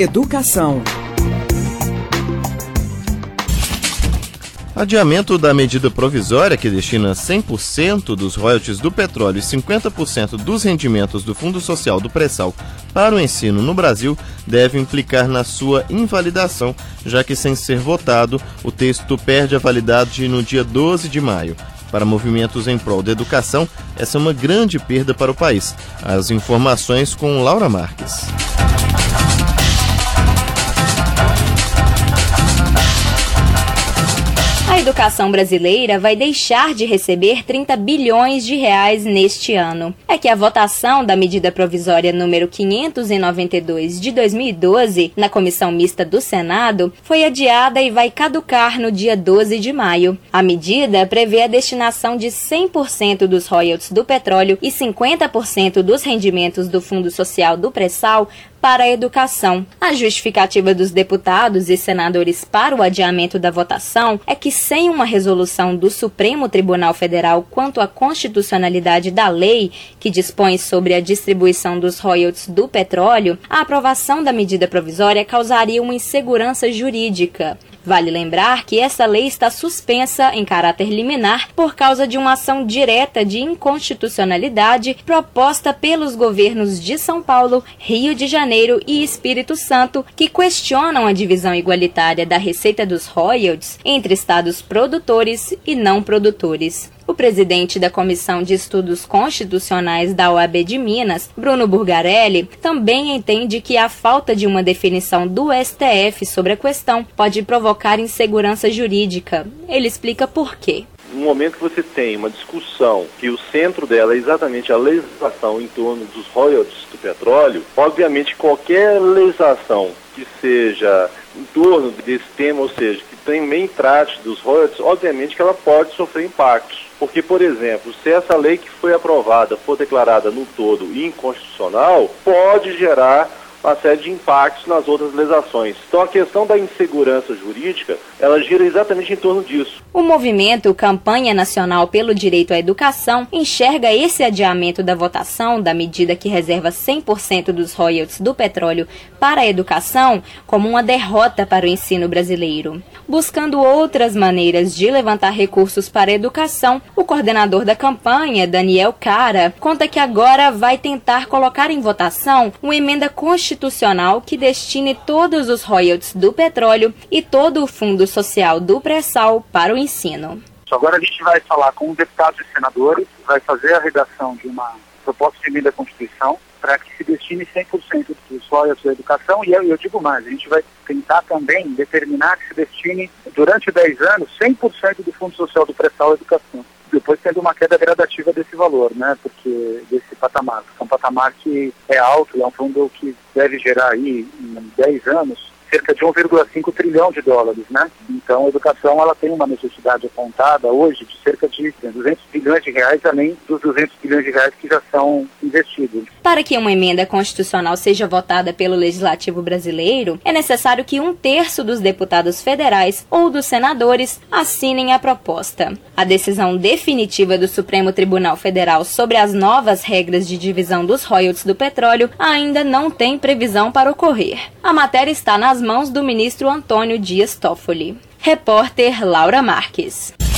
Educação. Adiamento da medida provisória que destina 100% dos royalties do petróleo e 50% dos rendimentos do Fundo Social do Pré-Sal para o ensino no Brasil deve implicar na sua invalidação, já que, sem ser votado, o texto perde a validade no dia 12 de maio. Para movimentos em prol da educação, essa é uma grande perda para o país. As informações com Laura Marques. A educação brasileira vai deixar de receber 30 bilhões de reais neste ano. É que a votação da medida provisória número 592 de 2012, na Comissão Mista do Senado, foi adiada e vai caducar no dia 12 de maio. A medida prevê a destinação de 100% dos royalties do petróleo e 50% dos rendimentos do Fundo Social do Pré-Sal para a educação. A justificativa dos deputados e senadores para o adiamento da votação é que, sem uma resolução do Supremo Tribunal Federal quanto à constitucionalidade da lei que dispõe sobre a distribuição dos royalties do petróleo, a aprovação da medida provisória causaria uma insegurança jurídica. Vale lembrar que essa lei está suspensa em caráter liminar por causa de uma ação direta de inconstitucionalidade proposta pelos governos de São Paulo, Rio de Janeiro e Espírito Santo, que questionam a divisão igualitária da receita dos royalties entre estados produtores e não produtores. O presidente da Comissão de Estudos Constitucionais da OAB de Minas, Bruno Burgarelli, também entende que a falta de uma definição do STF sobre a questão pode provocar insegurança jurídica. Ele explica por quê. No momento que você tem uma discussão que o centro dela é exatamente a legislação em torno dos royalties do petróleo, obviamente qualquer legislação que seja em torno desse tema, ou seja, que tem meio trate dos royalties, obviamente que ela pode sofrer impactos. Porque, por exemplo, se essa lei que foi aprovada for declarada no todo inconstitucional, pode gerar uma série de impactos nas outras legislações. Então a questão da insegurança jurídica, ela gira exatamente em torno disso. O movimento Campanha Nacional pelo Direito à Educação enxerga esse adiamento da votação da medida que reserva 100% dos royalties do petróleo para a educação como uma derrota para o ensino brasileiro. Buscando outras maneiras de levantar recursos para a educação, o coordenador da campanha, Daniel Cara, conta que agora vai tentar colocar em votação uma emenda constitucional que destine todos os royalties do petróleo e todo o Fundo Social do Pré-Sal para o ensino. Agora a gente vai falar com os deputados e senadores, vai fazer a redação de uma proposta de emenda à Constituição para que se destine 100% dos royalties da educação, e eu digo mais, a gente vai tentar também determinar que se destine, durante 10 anos, 100% do Fundo Social do Pré-Sal à educação. Depois tendo uma queda gradativa desse valor, né, porque desse patamar, é um patamar que é alto, é um fundo que deve gerar aí, em 10 anos, cerca de 1,5 trilhão de dólares, né? Então a educação ela tem uma necessidade apontada hoje de cerca de 200 bilhões de reais, além dos 200 bilhões de reais que já são investidos. Para que uma emenda constitucional seja votada pelo Legislativo brasileiro, é necessário que 1/3 dos deputados federais ou dos senadores assinem a proposta. A decisão definitiva do Supremo Tribunal Federal sobre as novas regras de divisão dos royalties do petróleo ainda não tem previsão para ocorrer. A matéria está nas mãos do ministro Antônio Dias Toffoli. Repórter Laura Marques.